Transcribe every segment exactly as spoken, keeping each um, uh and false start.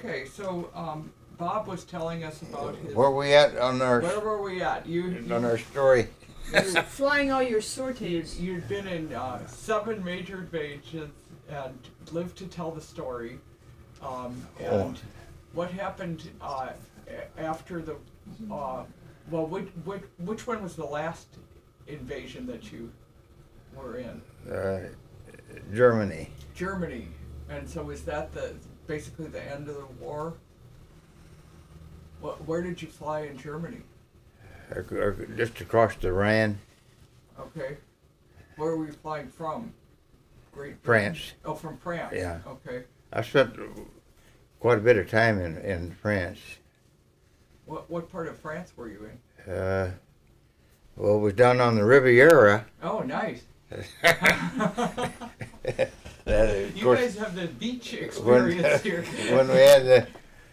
Okay, so um, Bob was telling us about his. Where we at on our? Where were we at? You, you on our story. Flying all your You, sorties. you'd been in uh, seven major invasions and lived to tell the story. Um, and Oh. what happened uh, a- after the? Uh, well, which, which which one was the last invasion that you were in? Uh, Germany. Germany. And so is that the basically the end of the war? What, where did you fly in Germany? Uh, uh, Just across the Rhine, Okay. Where were you flying from? Great Britain? France. Oh, from France. Yeah. Okay. I spent quite a bit of time in, in France. What what part of France were you in? Uh, well, it was down on the Riviera. Oh, nice. That, of You course, guys have the beach when, experience here. when we had the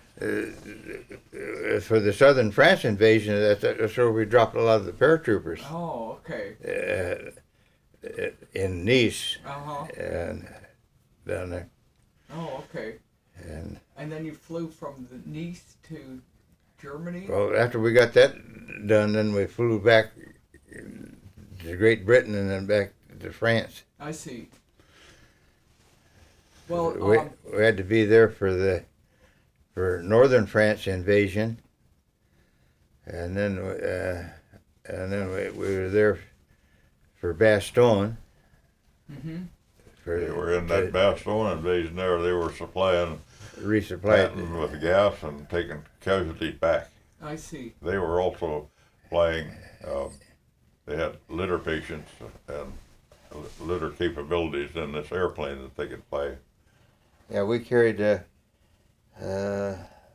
uh, for the southern France invasion, that's, that's where we dropped a lot of the paratroopers Oh, okay. uh, in Nice Uh huh. and down there. Oh, okay. And And then you flew from the Nice to Germany. well, after we got that done, then we flew back to Great Britain and then back to France. I see. Well, we, um, we had to be there for the for northern France invasion, and then uh, and then we, we were there for Bastogne. hmm For They were in that Bastogne invasion there. They were supplying resupply. Patton with gas and taking casualties back. I see. They were also flying. Um, they had litter patients and litter capabilities in this airplane that they could fly. Yeah, we carried. Uh, uh,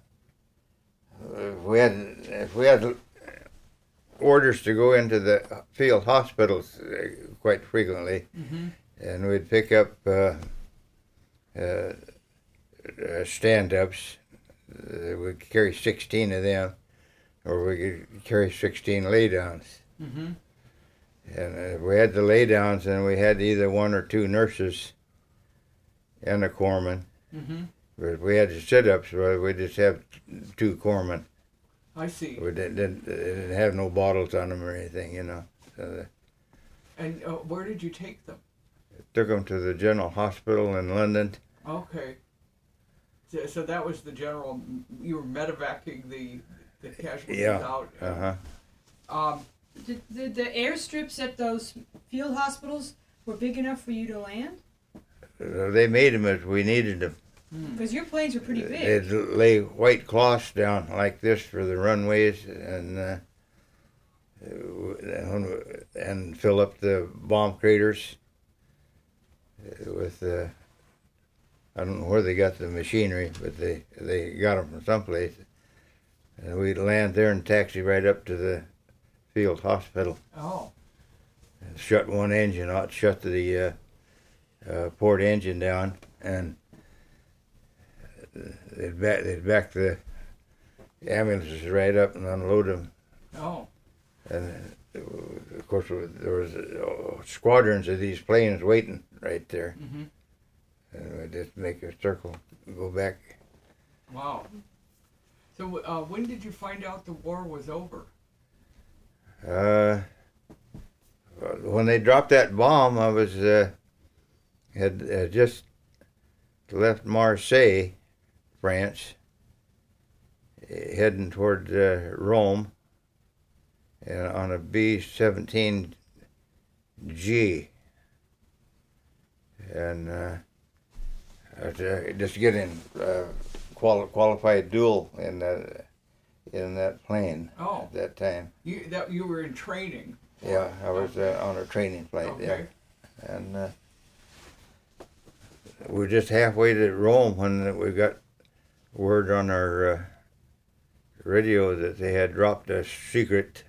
if we had if we had orders to go into the field hospitals uh, quite frequently, hmm and we'd pick up uh, uh, uh, stand-ups. Uh, we'd carry sixteen of them, or we could carry sixteen lay-downs. hmm And if we had the lay-downs, then we had either one or two nurses and a corpsman. hmm But if we had the sit-ups, well, we just have two corpsmen. I see. We didn't, didn't, didn't have no bottles on them or anything, you know. So they And uh, where did you take them? took them to the General Hospital in London. Okay. So, so that was the general. You were medevacing the the casualties Yeah. out. Uh-huh. Um. The, the, the airstrips at those field hospitals were big enough for you to land? So they made them as we needed them. Because your planes were pretty big. They'd lay white cloths down like this for the runways and uh, and fill up the bomb craters with uh, I don't know where they got the machinery, but they they got them from someplace. And we'd land there and taxi right up to the field hospital. Oh. And shut one engine out, shut the uh, uh, port engine down, and they'd back they'd back the ambulances right up and unload them. Oh. And uh, of course there was uh, squadrons of these planes waiting right there, hmm and we just make a circle, go back. Wow. So uh, when did you find out the war was over? Uh, when they dropped that bomb, I was uh, had uh, just left Marseille, France, heading toward uh, Rome, and on a B seventeen G, and uh, I was, uh, just getting uh, quali- qualified dual in that in that plane Oh. at that time. You that you were in training. for Yeah, it. I was Okay. uh, on a training flight. Okay. Yeah, and uh, we were just halfway to Rome when we got word on our uh, radio that they had dropped a secret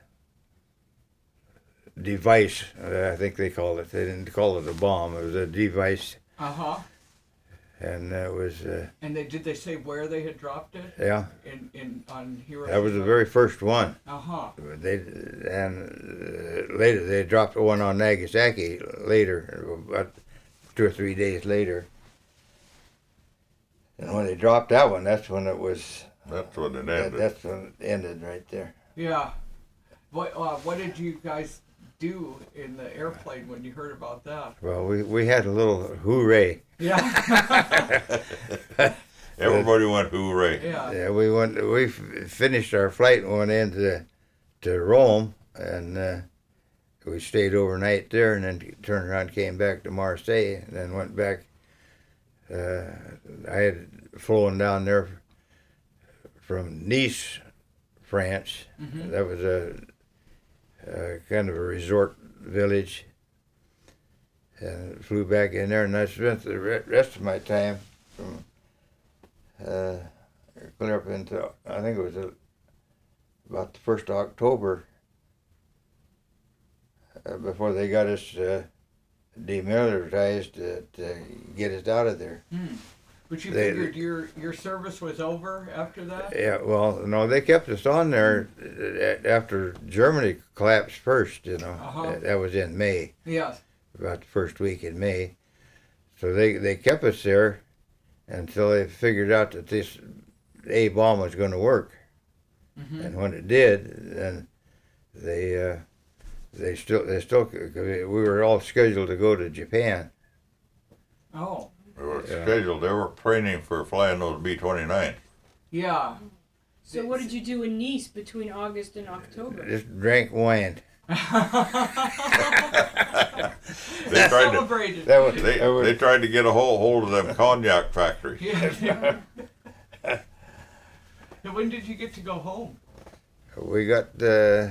device. Uh, I think they called it. They didn't call it a bomb. It was a device, Uh huh. and it was uh, And they did they say where they had dropped it? yeah. In in on Hiroshima. That was the very first one. Uh huh. They and uh, later they dropped one on Nagasaki later, about two or three days later. And when they dropped that one, that's when it was. That's when it That, ended. that's when it ended right there. Yeah. What uh, what did you guys do in the airplane when you heard about that? Well, we, we had a little hooray. Yeah. Everybody went hooray. Yeah. Yeah, we went. We f- finished our flight and went into to Rome, and uh, we stayed overnight there, and then turned around, came back to Marseille, and then went back. Uh, I had flown down there from Nice, France. Mhm. That was a, a kind of a resort village, and flew back in there, and I spent the re- rest of my time from uh, clear up into, I think it was uh about the first of October, uh, before they got us uh, demilitarized to, to get us out of there. Hmm. But you They- figured your your service was over after that? Yeah, well, no, they kept us on there uh, after Germany collapsed first, you know. Uh-huh. That- That was in May, Yes. about the first week in May. So they, they kept us there until they figured out that this A bomb was going to work. Mm-hmm. And when it did, then they uh, they still they still we were all scheduled to go to Japan. Oh. They were Yeah. scheduled. They were training for flying those B twenty-nine. Yeah. So what did you do in Nice between August and October? Just drank wine. They They tried to celebrated. That was, they, that was they tried to get a hold hold of them cognac factories. Yeah. And when did you get to go home? we got. Uh,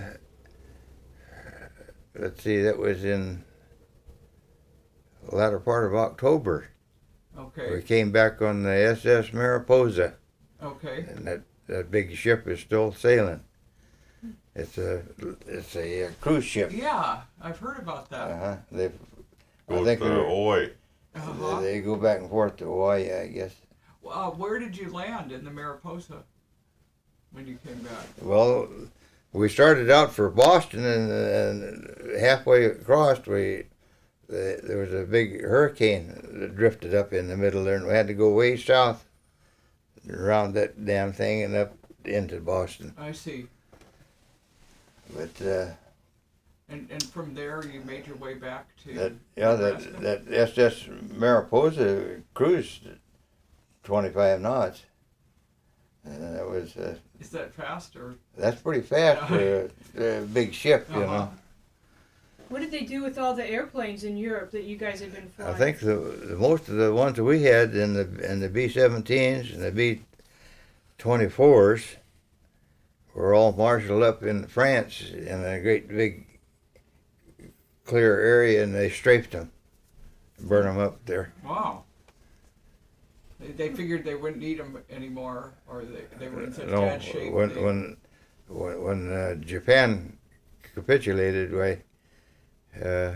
let's see, that was in the latter part of October. We Okay. came back on the S S Mariposa, Okay. and that, that big ship is still sailing. It's a it's a, uh cruise ship. Yeah, I've heard about that. Uh huh. They, I Goes think to they're- Hawaii. Uh-huh. they, they go back and forth to Hawaii, I guess. Uh, where did you land in the Mariposa when you came back? Well, we started out for Boston, and, and halfway across, we the, there was a big hurricane that drifted up in the middle there, and we had to go way south around that damn thing and up into Boston. I see. But uh, And and from there you made your way back to that yeah, Nebraska? that that S S Mariposa cruised twenty-five knots. And that was uh, Is that fast or? that's pretty fast for a, a big ship, you Uh-huh. know. What did they do with all the airplanes in Europe that you guys had been I flying? think the, the most of the ones that we had in the in the B seventeens and the B twenty-fours were all marshaled up in France in a great big clear area, and they strafed them, burn them up there. Wow. They, they figured they wouldn't need them anymore, or they, they were in such No, bad shape. when they- when when, when uh, Japan capitulated, why uh,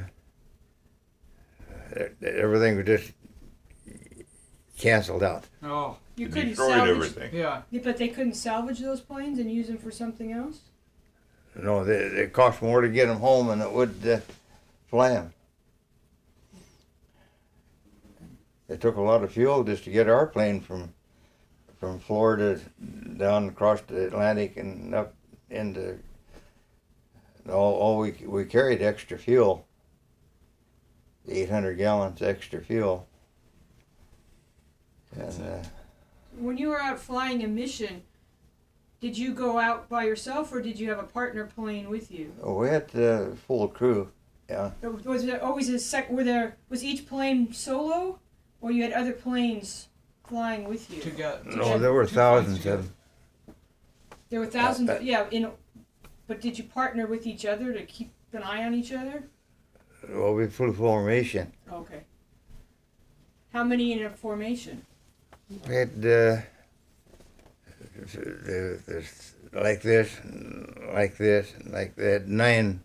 everything was just canceled out. Oh, you They couldn't destroyed salvage, everything. yeah. Yeah, but they couldn't salvage those planes and use them for something else. No, they, it cost more to get them home than it would uh, fly them. It took a lot of fuel just to get our plane from from Florida down across the Atlantic and up into. All, all we we carried extra fuel. Eight hundred gallons extra fuel. That's And, uh, When you were out flying a mission, did you go out by yourself or did you have a partner plane with you? oh, we had the full crew. Yeah. Or was there always a sec? Were there was each plane solo, or you had other planes flying with you? To get. to No, get there were two thousands planes of them. There were thousands. Uh, of, yeah, in. But did you partner with each other to keep an eye on each other? Well, we flew formation. Okay. How many in a formation? We had uh, there- there's like this, and like this, and like that. Nine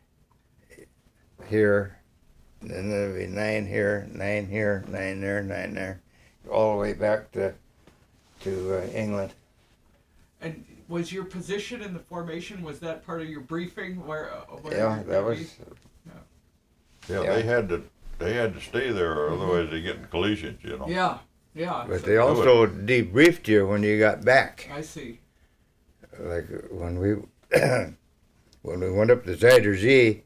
here, and then there'd be nine here, nine here, nine there, nine there, all the way back to to uh, England. And was your position in the formation, was that part of your briefing? Where? Uh, where Yeah, you- that was. Yeah, Yeah. they had to they had to stay there, or otherwise they get in collisions. You know. Yeah. Yeah. But so- they also debriefed you when you got back. I see. Like when we when we went up to Zuider Zee,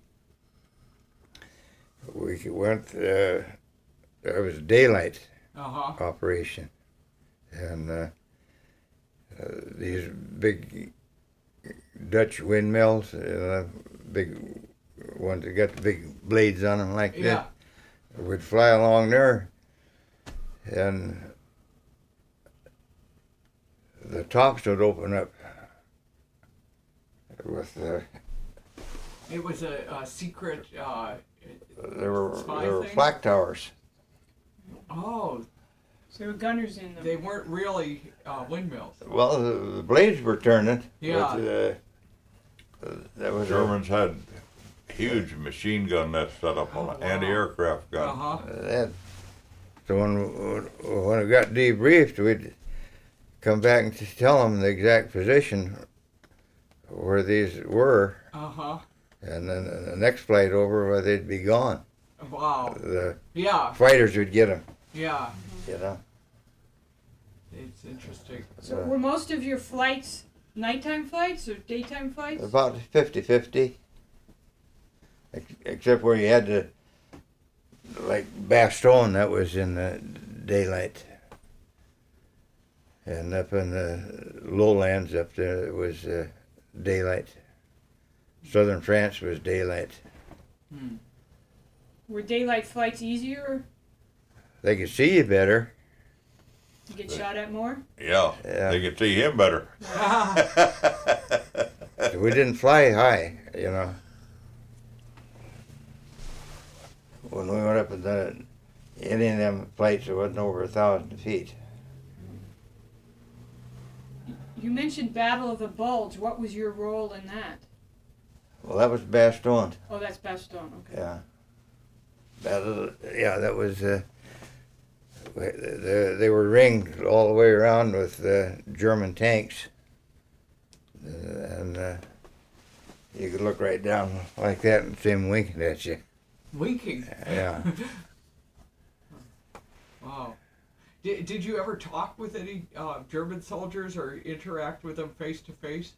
we went. Uh, there was daylight Uh huh. operation, and uh, uh, these big Dutch windmills, uh, big ones that got the big blades on them like Yeah. that, would fly along there, and the tops would open up with the. It was a, a secret. Uh, There were Spy there were thing? flak towers. oh, So there were gunners in them. they weren't really uh, windmills. Well, the, the blades were turning. Yeah. But, uh, uh, that was a, Germans had huge machine gun nests set up on Oh, an wow. anti-aircraft gun. Uh huh. that. So when when it got debriefed, we'd come back and just tell them the exact position where these were, Uh huh. and then the next flight over, where they'd be gone. Wow. The Yeah. fighters would get them. Yeah. You know. It's interesting. So Uh, were most of your flights nighttime flights or daytime flights? About fifty-fifty. Ex- Except where you had to, like Bastogne, that was in the daylight. And up in the lowlands up there, it was uh, daylight. Southern France was daylight. Hmm. Were daylight flights easier? They could see you better. You get shot at more? Yeah, Yeah. they could see him better. We didn't fly high, you know. When we went up in the, any of them flights, it wasn't over a thousand feet. You mentioned Battle of the Bulge. What was your role in that? Well, that was Bastogne. Oh, that's Bastogne. Okay. Yeah. That is, yeah, that was. Uh, they, they were ringed all the way around with uh, German tanks, uh, and uh, you could look right down like that and see them winking at you. Winking. Yeah. Wow. Did, did you ever talk with any uh, German soldiers or interact with them face to face?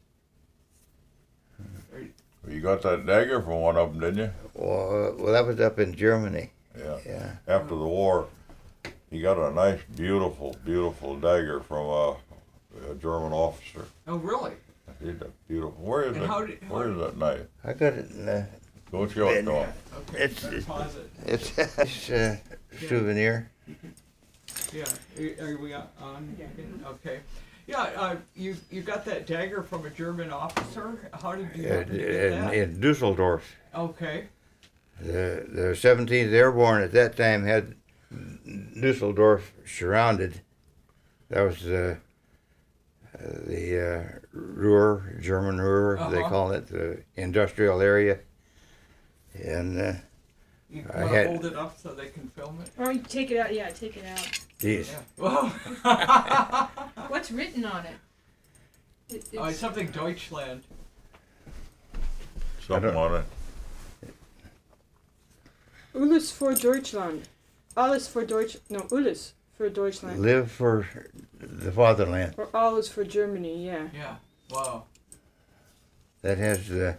Or- You got that dagger from one of them, didn't you? Well, uh, well, that was up in Germany. Yeah. Yeah. After the war, he got a nice, beautiful, beautiful dagger from a, a German officer. Oh, really? He's a beautiful. Where is And it? how did- how Where is did- that knife? I got it. In the, Go show it to him. Okay. It's- better pause it. it's it's a souvenir. Yeah. Are, are we on? on? Yeah. Okay. Yeah. Uh, you you got that dagger from a German officer. How did you Uh, happen to get in, that? in Dusseldorf. Okay. The the seventeenth Airborne at that time had Dusseldorf surrounded. That was the uh, the uh, Ruhr, German Ruhr, they Uh-huh. call it, the industrial area. And uh, You I want to had- hold it up so they can film it? Or you take it out. Yeah, take it out. geez, Yeah. Well, What's written on it? It- oh, it's- it's something Deutschland. Something don't- on it. Alles für Deutschland. Alles für Deutsch. No, alles für Deutschland. live for the fatherland. Or alles for Germany. Yeah. Yeah. Wow. That has the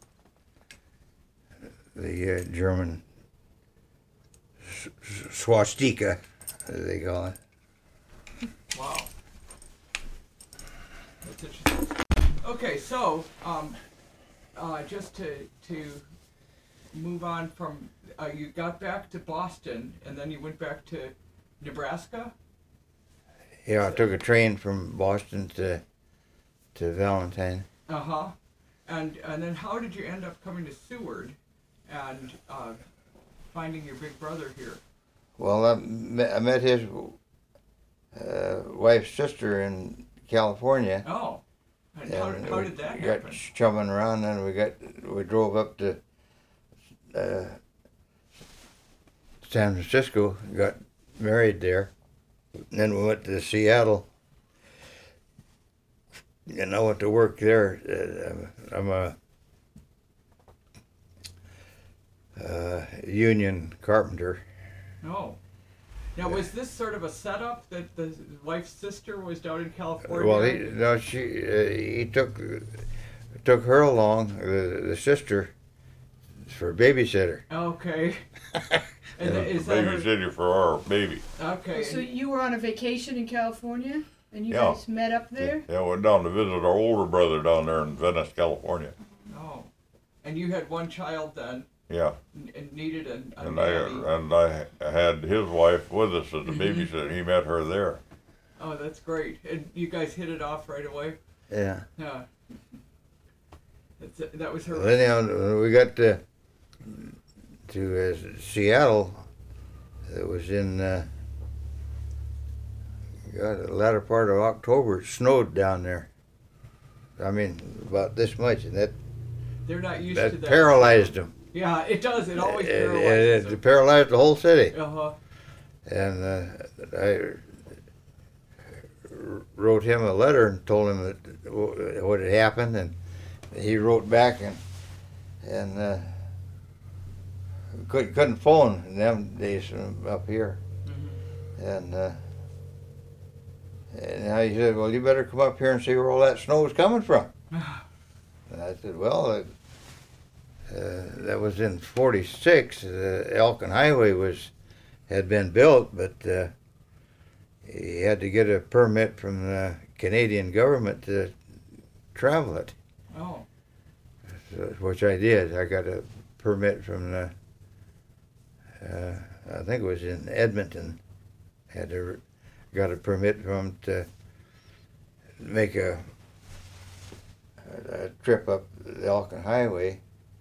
the uh, German s- s- swastika, as they call it. Wow. That's interesting. Okay, so um, uh, just to to move on from, uh, you got back to Boston and then you went back to Nebraska. Yeah, I took a train from Boston to to Valentine. Uh huh. And and then how did you end up coming to Seward and uh, finding your big brother here? Well, I met, I met his uh, wife's sister in California. Oh. And how, and how we did that got happen? chumming around, and we got we drove up to uh, San Francisco, got married there. And then we went to Seattle, and I went to work there. Uh, I'm a uh, union carpenter, Oh. Now, was this sort of a setup that the wife's sister was down in California? Well, he, no, she uh, he took took her along, the, the sister, for babysitter. Okay. And And is that her? babysitter for our baby. Okay. So you were on a vacation in California, and you Yeah. guys met up there? Yeah, went down to visit our older brother down there in Venice, California. Oh. And you had one child then, Yeah, and and needed a, a and I nanny. and I had his wife with us as a Mhm. babysitter. He met her there. Oh, that's great. And you guys hit it off right away? Yeah. Yeah. That's, that was her. Well, anyhow, when we got to to uh, Seattle, it was in uh, God, the latter part of October. It snowed down there. I mean, about this much, and that They're not used to that that. paralyzed them. Yeah, it does. It always It, paralyzes it, them. it paralyzed the whole city. Uh-huh. And uh, I wrote him a letter and told him that what had happened, and he wrote back and and uh, couldn't couldn't phone in them days from up here, Mhm. and uh, and he said, "Well, you better come up here and see where all that snow is coming from." And I said, "Well, uh, uh, that was in forty-six. The Elkin Highway was had been built, but uh, he had to get a permit from the Canadian government to travel it, Oh. so, which I did. I got a permit from the, uh, I think it was in Edmonton. Had to, got a permit from him to make a, a, a trip up the Elkin Highway.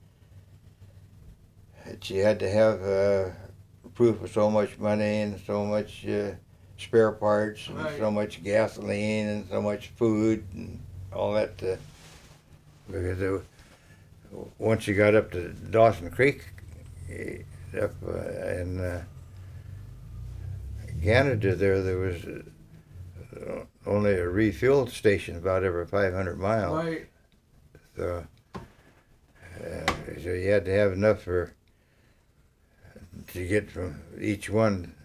That you had to have uh, proof of so much money and so much uh, spare parts and Right. so much gasoline and so much food and all that. Uh, because it, once you got up to Dawson Creek, eh, up uh, in uh, Canada, there there was uh, only a refuel station about every five hundred miles. Right. So, uh, so you had to have enough for to get from each one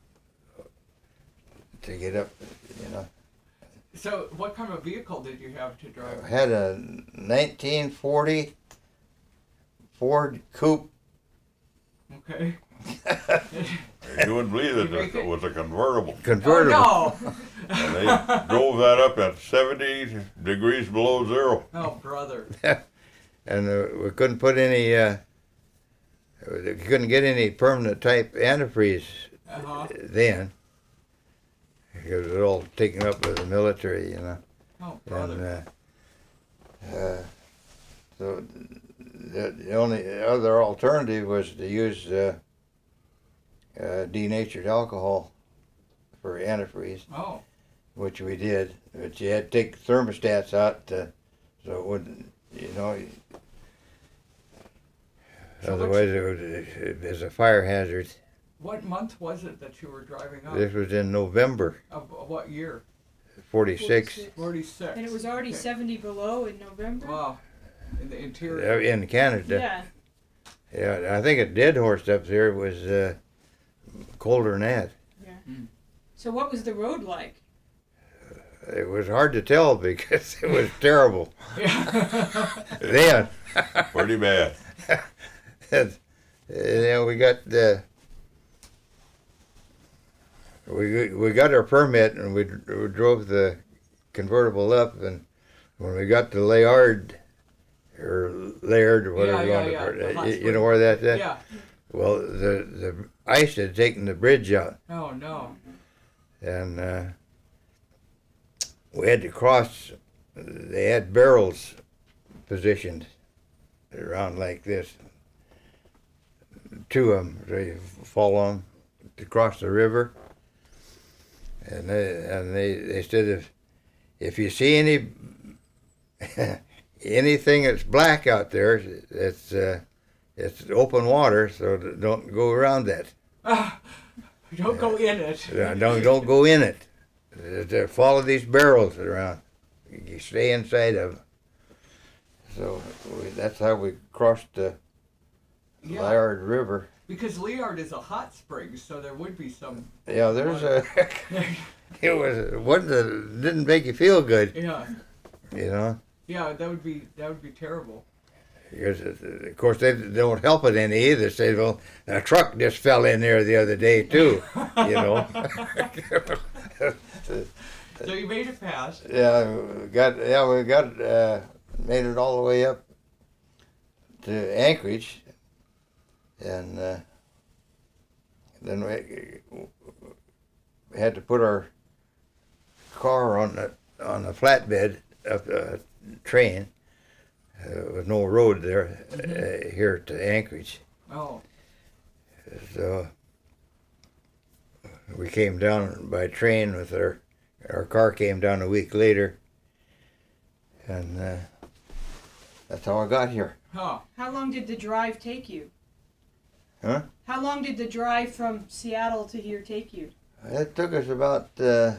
to get up, you know. So, what kind of vehicle did you have to I drive? had a nineteen forty Ford Coupe. Okay. You wouldn't believe You it. make It it? was a convertible. Convertible. Oh, no. And they drove that up at seventy degrees below zero. Oh, brother. And uh, we couldn't put any, uh, we couldn't get any permanent type antifreeze Uh-huh. then. Because it was all taken up by the military, you know. Oh, brother. And uh, uh, so the, the only other alternative was to use uh, uh, denatured alcohol for antifreeze, Oh, which we did. But you had to take thermostats out to, so it wouldn't, you know. So Otherwise, it, would, it was a fire hazard. what month was it that you were driving up? This was in November Of what year? forty-six, forty-six. And it was already Okay. seventy below in November? Wow. In the uh, interior. in Canada. Yeah. Yeah, I think at Dead Horse up there was uh, colder than that. So what was the road like? It was hard to tell because it was terrible Yeah. then. Pretty bad. And, you know, we got the we we got our permit and we, we drove the convertible up, and when we got to Layard or Laird or whatever Yeah, you yeah, want yeah, to the call hot it, you, you know where that's at? Yeah. Well, the the ice had taken the bridge out, Oh, no. and uh, we had to cross. They had barrels positioned around like this. Two of them, so you fall on to cross the river. And they and they, they said if if you see any anything that's black out there, it's uh, it's open water, so don't go around that. Ah, don't go in it. Uh, Don't don't go in it. Uh, Follow these barrels around. You stay inside of them. So we, that's how we crossed the Yeah. Liard River. Because Liard is a hot spring, so there would be some. Yeah, there's a. It was one that didn't make you feel good, Yeah, you know. yeah, that would be that would be terrible. Because, uh, of course, they don't help it any either. Say, well, a truck just fell in there the other day too, you know. So you made it past. Yeah, we got yeah we got uh, made it all the way up to Anchorage, and uh, then we, we had to put our car on the on a flatbed up a train. Uh, there was no road there uh, here to Anchorage, Oh, so we came down by train with our our car came down a week later, and uh, that's how I got here. huh? How long did the drive take you? Huh? How long did the drive from Seattle to here take you? It took us about uh,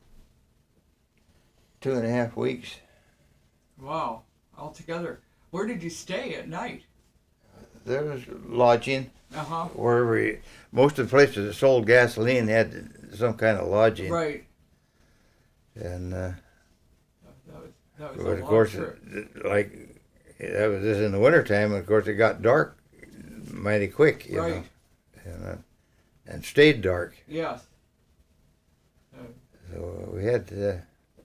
two and a half weeks. Wow, altogether. Where did you stay at night? There was lodging Uh huh. wherever we, most of the places that sold gasoline had some kind of lodging. Right. And uh, That was that was but a of long course, trip. it- like that was this in the wintertime. Of course, it got dark mighty quick, you Right. know, and, uh, and stayed dark. Yes. So we had to,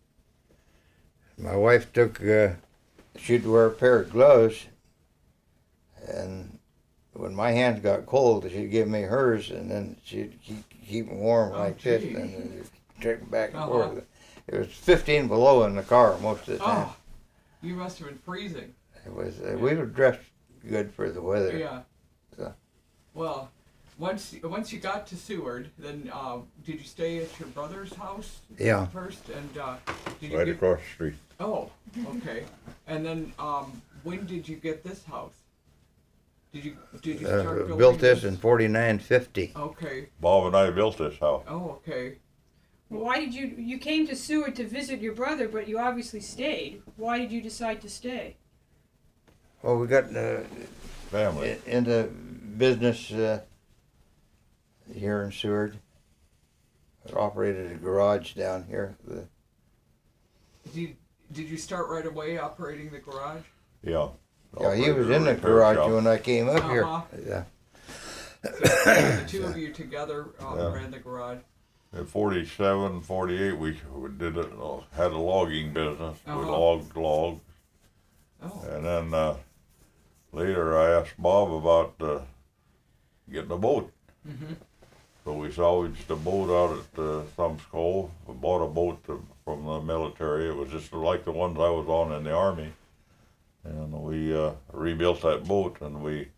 my wife took, uh, she'd wear a pair of gloves, and when my hands got cold, she'd give me hers, and then she'd keep, keep them warm Oh, like this, gee. and then take them back and Uh-huh. forth. It was fifteen below in the car most of the time. Oh, you must have been freezing. It was, uh, we were dressed good for the weather. Yeah. So. Well, once once you got to Seward, then uh, did you stay at your brother's house Yeah. first? And uh, did you Right get? across the street. Oh, okay. And then um, when did you get this house? Did you did you start Uh, building built this in forty-nine fifty. Okay. Bob and I built this house. Oh, okay. Well, why did you you came to Seward to visit your brother, but you obviously stayed. Why did you decide to stay? Well, we got uh, Family. in- into business uh, here in Seward. We operated a garage down here. The, Did you, did you start right away operating the garage? Yeah. yeah, he was in the Repair garage shop. when I came up Uh-huh. here. Yeah. The two of you together um, Yeah. ran the garage. In forty-seven, forty-eight, we, we did it, uh, had a logging business. We Uh-huh. logged logs. Oh. And then uh, later I asked Bob about uh, getting a boat. Mm-hmm. So we salvaged a boat out at uh, Thumbs Cove. We bought a boat to, from the military. It was just like the ones I was on in the Army. And we uh, rebuilt that boat, and we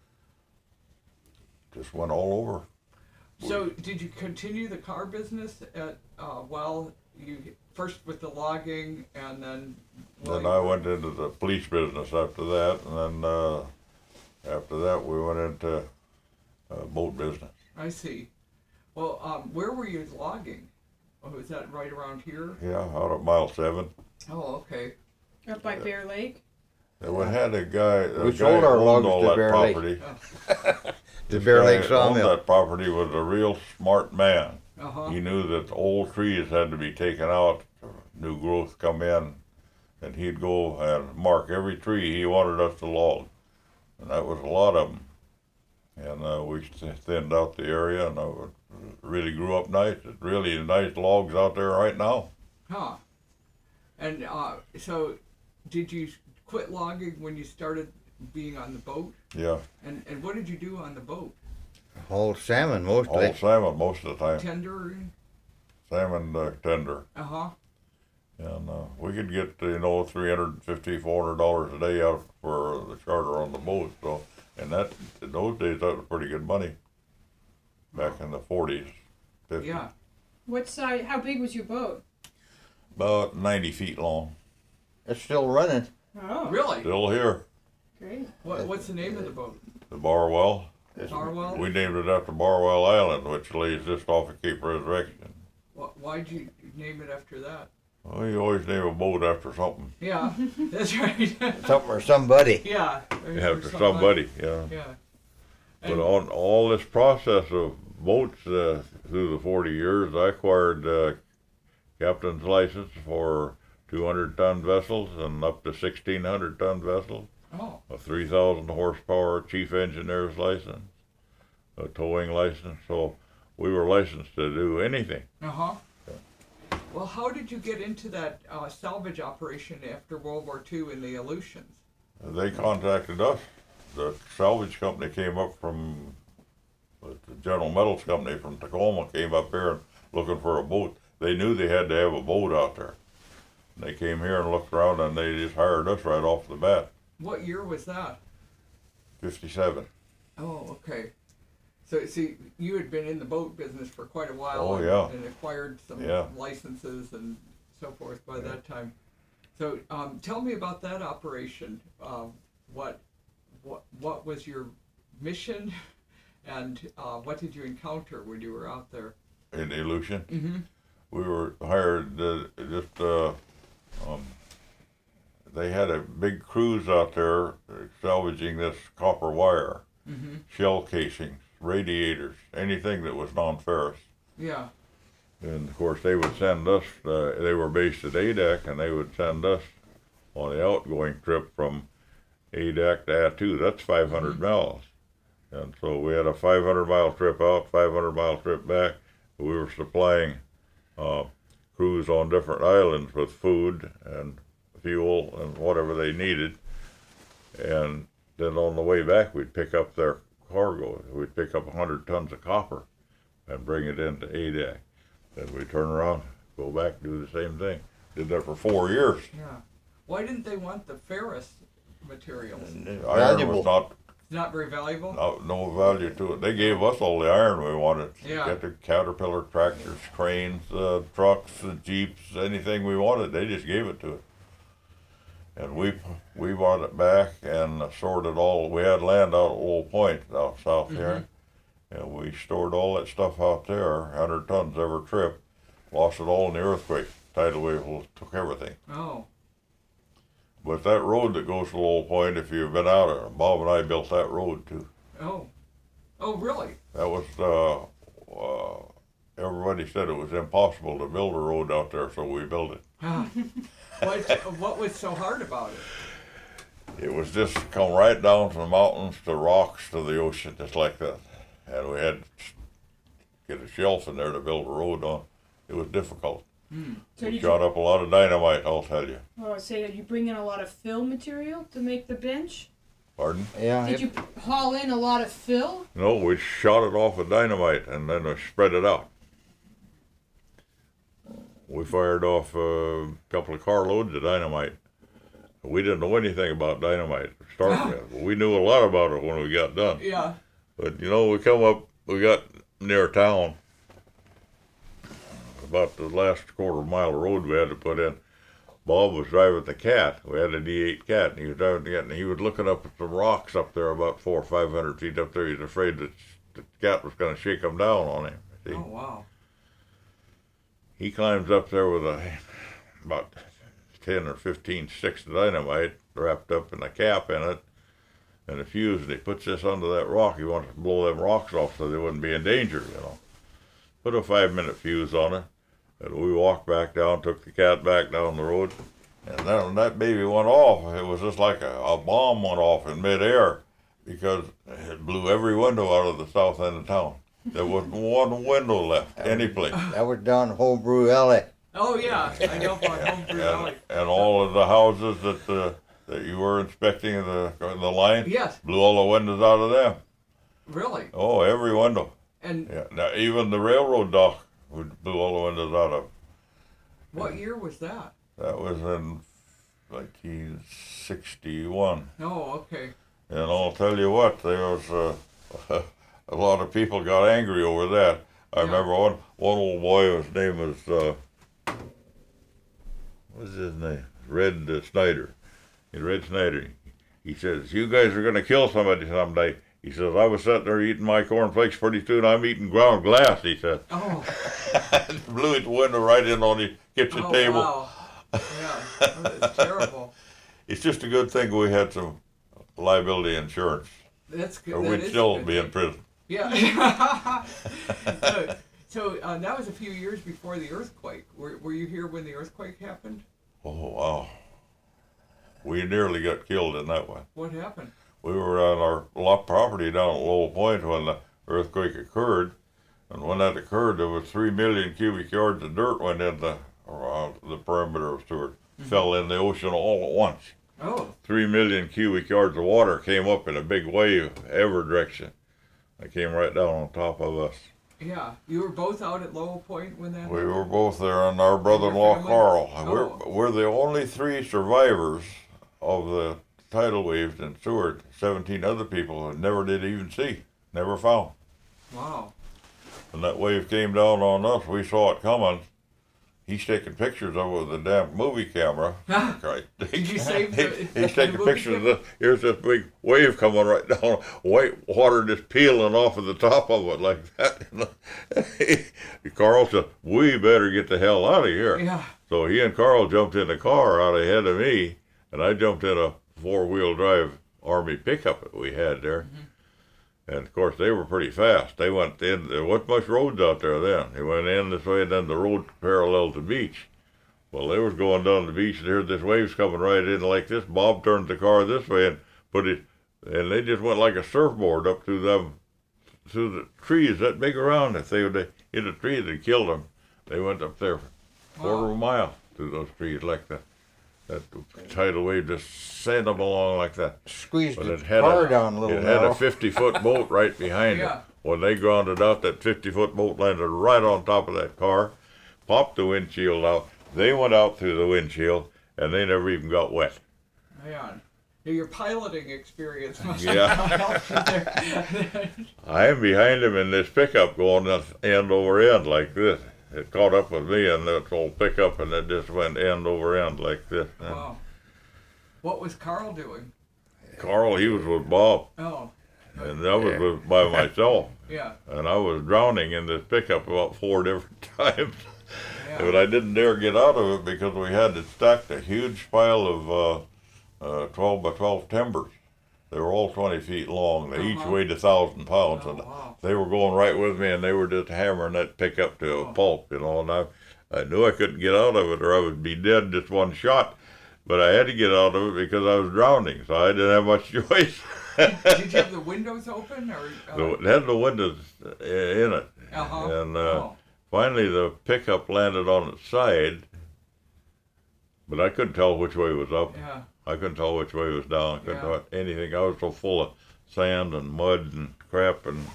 just went all over. So did you continue the car business at uh, while you first with the logging and then? while Then you- I went into the police business after that, and then uh, after that we went into uh, boat business. I see. Well, um, where were you logging? Oh, was that right around here? Yeah, out at mile seven. Oh, okay. Up by Bear Lake. And we had a guy, a We guy sold our owned logs all to that Bear Lake. property. The This Bear guy Lake owned Sawmill. that property was a real smart man. Uh huh. He knew that old trees had to be taken out, new growth come in, and he'd go and mark every tree he wanted us to log. And that was a lot of them. And uh, we th- thinned out the area, and uh, it really grew up nice. It's really nice logs out there right now. Huh. And uh, so, did you quit logging when you started being on the boat? Yeah, And and what did you do on the boat? Hauled salmon mostly. all salmon most of the time. Tendering? Salmon uh, tender. Uh huh. And uh, we could get, you know, three hundred fifty, four hundred dollars a day out for the charter on the boat. So, and that, in those days, that was pretty good money. Back in the forties, fifties. Yeah. What size? How big was your boat? About ninety feet long. It's still running. Oh, Really? Still here. great. What What's the name of the boat? The Barwell. Barwell? We named it after Barwell Island, which lays just off of Cape Resurrection. Wh- Why'd you name it after that? Well, you always name a boat after something. Yeah, that's right. Something or somebody. yeah. After somebody, yeah. Yeah. But on all this process of boats uh, through the forty years, I acquired uh, captain's license for two hundred ton vessels and up to sixteen hundred ton vessels. Oh. A three thousand horsepower chief engineer's license, a towing license. So we were licensed to do anything. Uh huh. Well, how did you get into that uh, salvage operation after World War Two in the Aleutians? They contacted us. The salvage company came up from, the General Metals company from Tacoma came up here looking for a boat. They knew they had to have a boat out there. They came here and looked around and they just hired us right off the bat. What year was that? fifty-seven. Oh, okay. So, see, you had been in the boat business for quite a while. Oh, and, yeah. and acquired some Yeah. licenses and so forth by Yeah. that time. So, um, tell me about that operation. Um, what, what, what was your mission, and uh, what did you encounter when you were out there? In Aleutian. Mm-hmm. We were hired uh, just, uh, um, they had a big cruise out there uh, salvaging this copper wire, Mm-hmm. shell casings, radiators, anything that was non-ferrous. Yeah. And of course, they would send us, uh, they were based at A D A C, and they would send us on the outgoing trip from A D A C to Attu. That's five hundred Mm-hmm. miles. And so we had a five hundred mile trip out, five hundred mile trip back. We were supplying uh, crews on different islands with food and fuel and whatever they needed. And then on the way back, we'd pick up their cargo. We'd pick up one hundred tons of copper and bring it into A D A C. Then we'd turn around, go back, do the same thing. Did that for four years. Yeah. Why didn't they want the ferrous materials? Iron Valuable. was not Not very valuable? no, no value to it. They gave us all the iron we wanted. Yeah. Get the Caterpillar tractors, cranes, uh, trucks, uh, jeeps, anything we wanted. They just gave it to us. And we we brought it back and stored it all. We had land out at Old Point out south here, and we stored all that stuff out there, one hundred tons every trip. Lost it all in the earthquake. Tidal wave took everything. Oh. But that road that goes to Old Point, if you've been out there, Bob and I built that road too. Oh. Oh, really? That was, uh, uh, everybody said it was impossible to build a road out there, so we built it. Ah. what, what was so hard about it? It was just come right down from the mountains to rocks to the ocean, just like that. And we had to get a shelf in there to build a road on. It was difficult. Hmm. So We did shot you, up a lot of dynamite, I'll tell you. oh, say, did you bring in a lot of fill material to make the bench? Pardon? Yeah, Did it- you haul in a lot of fill? No, we shot it off with dynamite and then we spread it out. We fired off a couple of carloads of dynamite. We didn't know anything about dynamite to start with. We knew a lot about it when we got done. Yeah. But you know, we come up, we got near town, about the last quarter mile of road we had to put in. Bob was driving the Cat. We had a D eight Cat, and he was driving the Cat, and he was looking up at some rocks up there, about four or five hundred feet up there. He was afraid that the Cat was going to shake him down on him. See? Oh, wow. He climbs up there with a about ten or fifteen sticks of dynamite wrapped up in a cap in it and a fuse, and he puts this under that rock. He wants to blow them rocks off so they wouldn't be in danger, you know. Put a five minute fuse on it, and we walked back down, took the Cat back down the road, and then when that baby went off, it was just like a, a bomb went off in midair because it blew every window out of the south end of town. There wasn't one window left, any place. that was down Homebrew Alley. Oh, yeah. I know about Homebrew Valley. and, and all of the houses that uh, that you were inspecting in the in the line, Yes. blew all the windows out of them. Really? Oh, every window. And Yeah. Now even the railroad dock we blew all the windows out of. what year was that? That was in nineteen sixty-one. Oh, okay. And I'll tell you what, there was uh, a lot of people got angry over that. I Yeah. remember one one old boy. His name was uh, what was his name? Red uh, Snyder. Red Snyder. He says, "You guys are gonna kill somebody someday." He says, "I was sitting there eating my cornflakes. Pretty soon I'm eating ground glass." He said. Oh. Blew his window right in on the kitchen Oh, table. wow. Yeah. Oh, that's terrible. It's just a good thing we had some liability insurance. That's good. or That we'd is a still good be in thing. prison. Yeah. so so uh, that was a few years before the earthquake. Were, were you here when the earthquake happened? Oh, wow. We nearly got killed in that one. What happened? We were on our lot property down at Lowell Point when the earthquake occurred. And when that occurred, there was three million cubic yards of dirt went in the, around the perimeter of Seward. Mm-hmm. Fell in the ocean all at once. Oh. Three million cubic yards of water came up in a big wave every direction. It came right down on top of us. Yeah. You were both out at Lowell Point when that We happened? were both there, and our brother-in-law family? Carl. Oh. We're, we're the only three survivors of the tidal waves in Seward. Seventeen other people that never did even see, never found. Wow. When that wave came down on us, we saw it coming. He's taking pictures of it with a damn movie camera. Right. Did you save the, He's the taking movie pictures of camera? this. Here's this big wave coming right down. White water just peeling off of the top of it like that. Carl said, we better get the hell out of here. Yeah. So he and Carl jumped in the car out ahead of me, and I jumped in a four-wheel drive Army pickup that we had there. Mm-hmm. And, of course, they were pretty fast. They went in. There wasn't much roads out there then. They went in this way, and then the road parallel to the beach. Well, they was going down the beach, and heard this waves coming right in like this. Bob turned the car this way and put it, and they just went like a surfboard up through them, through the trees that big around. If they would have hit a tree, they'd killed them. They went up there for a quarter Wow. of a mile through those trees like that. That tidal wave just sent them along like that. Squeezed But the it had car a, down a little It had now. a fifty-foot boat right behind Yeah. it. When they grounded out, that fifty-foot boat landed right on top of that car, popped the windshield out. They went out through the windshield, and they never even got wet. Man. Your piloting experience must Yeah. have helped there. I'm behind him in this pickup going end over end like this. It caught up with me in that old pickup, and it just went end over end like this. Wow. What was Carl doing? Carl, he was with Bob, Oh. and I was with, by myself. Yeah. And I was drowning in this pickup about four different times. Yeah. But I didn't dare get out of it because we had it stacked a huge pile of uh, uh, twelve by twelve timbers. They were all twenty feet long. They each Uh-huh. weighed a thousand pounds. Oh, And wow. they were going right with me, and they were just hammering that pickup to a Oh. pulp, you know. And I, I knew I couldn't get out of it or I would be dead just one shot. But I had to get out of it because I was drowning, so I didn't have much choice. Did you have the windows open or? Uh, The- It had the windows in it. uh-huh. And uh, Oh. finally the pickup landed on its side, but I couldn't tell which way was up. Yeah. I couldn't tell which way was down. I couldn't Yeah. tell anything. I was so full of sand and mud and crap and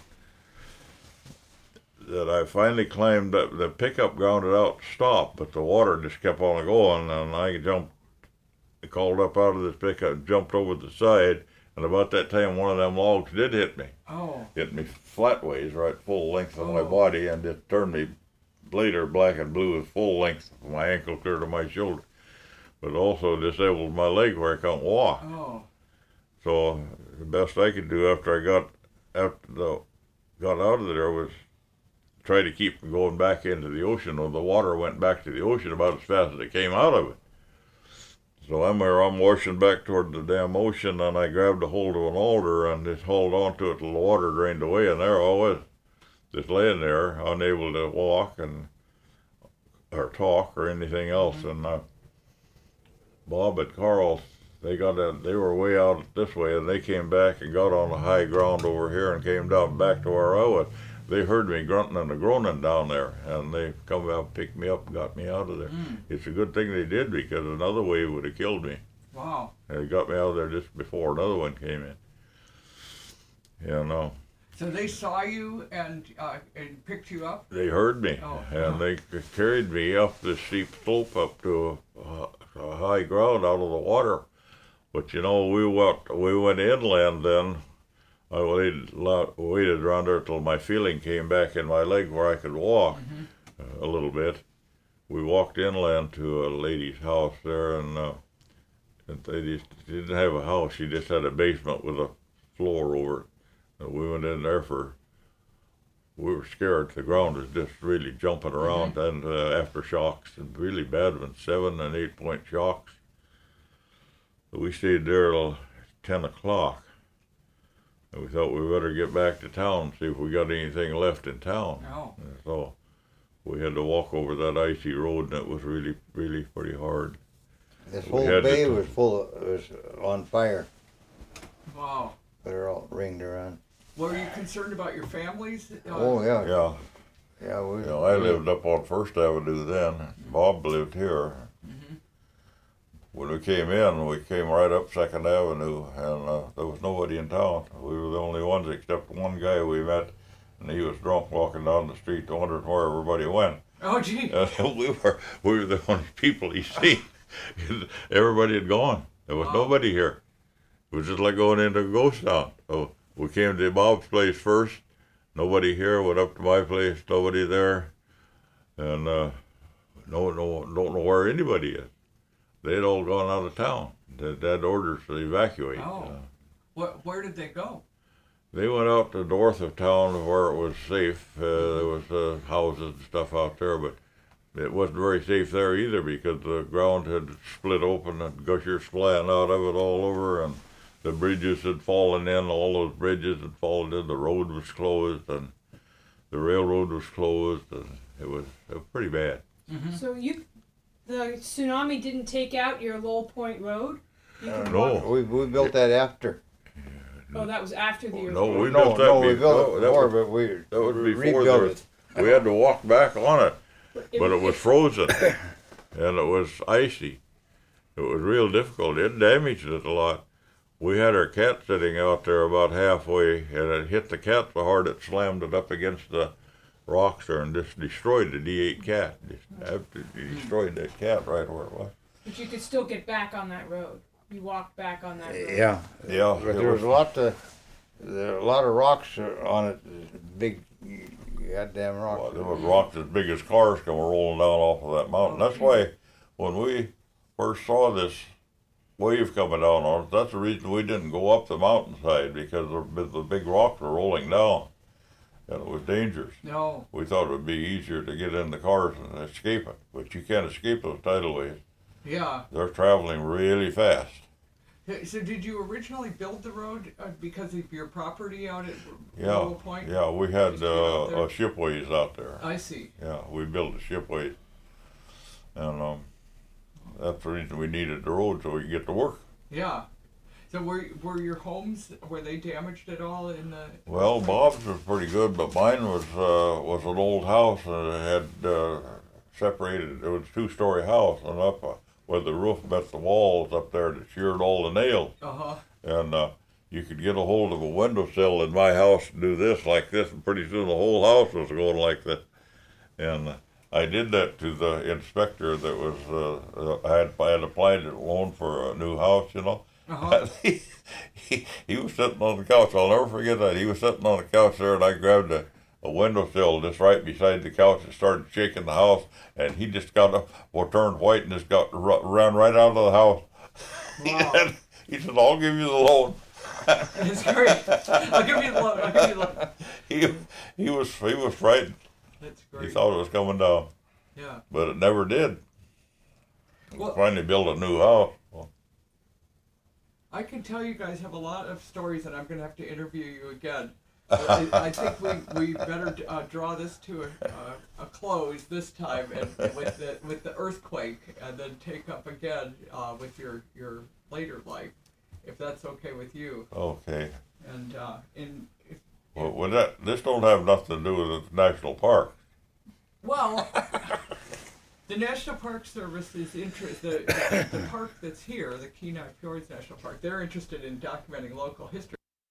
that I finally climbed up. The pickup grounded out, stopped, but the water just kept on going, and I jumped, called up out of this pickup, jumped over the side, and about that time one of them logs did hit me. Oh. Hit me flatways, right full length of my Oh. body, and just turned me later black and blue with full length from my ankle clear to my shoulder. But also disabled my leg where I couldn't walk. Oh. So the best I could do after I got after the got out of there was try to keep from going back into the ocean. When the water went back to the ocean about as fast as it came out of it. So I'm there, I'm washing back toward the damn ocean, and I grabbed a hold of an alder and just hauled onto it till the water drained away, and there I was, just laying there, unable to walk and or talk or anything else. Mm-hmm. And uh, Bob and Carl, they got a, they were way out this way, and they came back and got on the high ground over here and came down back to where I was. They heard me grunting and groaning down there, and they come out, picked me up, and got me out of there. Mm. It's a good thing they did, because another wave would have killed me. Wow. They got me out of there just before another one came in. You know, So they saw you and uh, and picked you up. they heard me, Oh. and they c- carried me up the steep slope up to a, a high ground out of the water. But you know, we went we went inland then. I waited, waited around there till my feeling came back in my leg where I could walk Mm-hmm. uh, a little bit. We walked inland to a lady's house there, and, uh, and they just didn't have a house. She just had a basement with a floor over it. And we went in there for, we were scared. The ground was just really jumping around, Mm-hmm. and uh, aftershocks, and really bad ones, seven and eight point shocks. So we stayed there till ten o'clock. And we thought we better get back to town, see if we got anything left in town. Oh. And so we had to walk over that icy road, and it was really, really pretty hard. This We whole had to bay t- was full of, was on fire. Wow. They're all ringed around. Were you concerned about your families? Uh, Oh, yeah. Yeah, Yeah, we, you know, I lived up on First Avenue then. Bob lived here. Mhm. When we came in, we came right up Second Avenue, and uh, there was nobody in town. We were the only ones except one guy we met, and he was drunk walking down the street, wondering where everybody went. Oh, gee. Uh, we were we were the only people he seen. Everybody had gone. There was Wow. nobody here. It was just like going into a ghost town. So we came to Bob's place first. Nobody here. Went up to my place. Nobody there. And uh, no, no, don't know where anybody is. They had all gone out of town. They had orders to evacuate. Oh. Uh, Where, where did they go? they went out to north of town where it was safe. Uh, there was uh, houses and stuff out there, but it wasn't very safe there either because the ground had split open and gushers flying out of it all over, and the bridges had fallen in. All those bridges had fallen in. The road was closed, and the railroad was closed, and it was, it was pretty bad. Mm-hmm. So you, the tsunami didn't take out your Lowell Point Road? You Uh, could no. walk- we, we built that after. Oh, that was after the No, earthquake. we no, built that no, we before. built it that before, was- but we That was re- before rebuilt there- it. we had to walk back on it. It But it was frozen, and it was icy. It was real difficult. It damaged it a lot. We had our cat sitting out there about halfway, and it hit the cat so hard it slammed it up against the rocks there and just destroyed the D eight cat. Just absolutely destroyed that cat right where it was. But you could still get back on that road. You walked back on that road. Yeah. Yeah, But it there was was- a lot of, there were a lot of rocks on it, big goddamn rocks. Well, there was rocks as big as cars come rolling down off of that mountain. That's why when we first saw this wave coming down on us, that's the reason we didn't go up the mountainside, because the, the big rocks were rolling down, and it was dangerous. No. We thought it would be easier to get in the cars and escape it, but you can't escape those tidal waves. Yeah. They're traveling really fast. Hey, So did you originally build the road uh, because of your property out at Yeah, Lowell Point? yeah, we Just had get out uh, there? a shipways out there. I see. Yeah, we built a shipways, and um, that's the reason we needed the road so we could get to work. Yeah. So were were your homes, were they damaged at all in the? Well, Bob's was pretty good, but mine was uh, was an old house, and it had uh, separated. It was a two-story house, and up uh, where the roof met the walls up there, that sheared all the nails, Uh huh. and uh, you could get a hold of a windowsill in my house and do this like this, and pretty soon the whole house was going like that. And uh, I did that to the inspector that was uh, uh, I had I had applied a loan for a new house, you know. Uh-huh. he, he, he was sitting on the couch. I'll never forget that. He was sitting on the couch there, and I grabbed a, a windowsill just right beside the couch and started shaking the house. And he just got up, well, turned white, and just got r- ran right out of the house. Wow. And he said, "I'll give you the loan." It's great. I'll give you the loan. I'll give you the loan. he he was he was frightened. That's He great. thought it was coming down, Yeah. but it never did. Well, Finally built a new house. Well, I can tell you guys have a lot of stories, and I'm going to have to interview you again. But I, I think we, we better uh, draw this to a, uh, a close this time, and with the with the earthquake, and then take up again uh, with your your later life, if that's okay with you. okay. And uh, in if, Well, with that, this don't have nothing to do with the national park. well, the National Park Service is interest the, the the park that's here, the Kenai Fjords National Park. They're interested in documenting local history.